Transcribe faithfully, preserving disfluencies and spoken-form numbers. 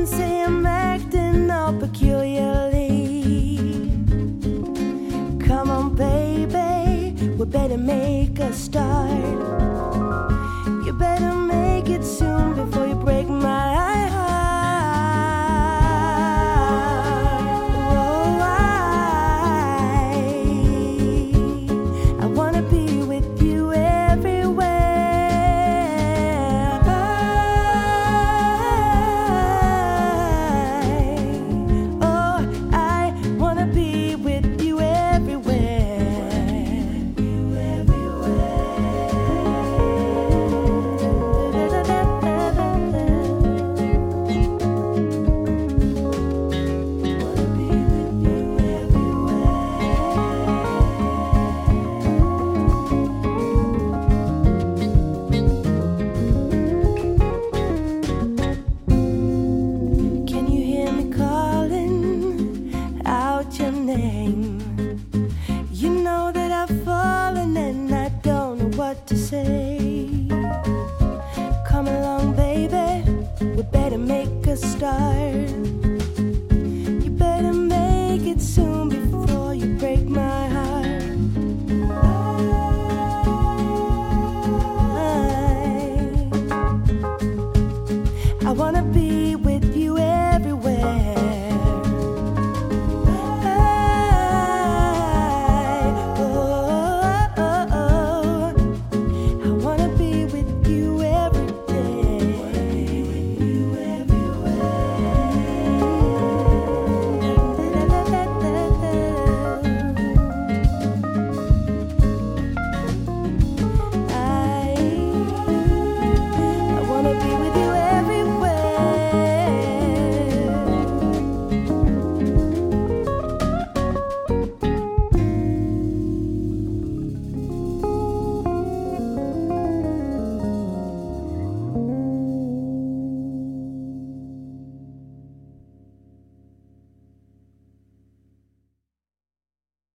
and say I'm acting all peculiarly. Come on, baby, we better make a start. You better make it soon before you break my heart. Oh, I, I wanna be with you everywhere. Oh, I wanna be with you everywhere. You Can you hear me calling out your name? You know that I've fallen and I don't know what to say. Come along, baby, we better make a start.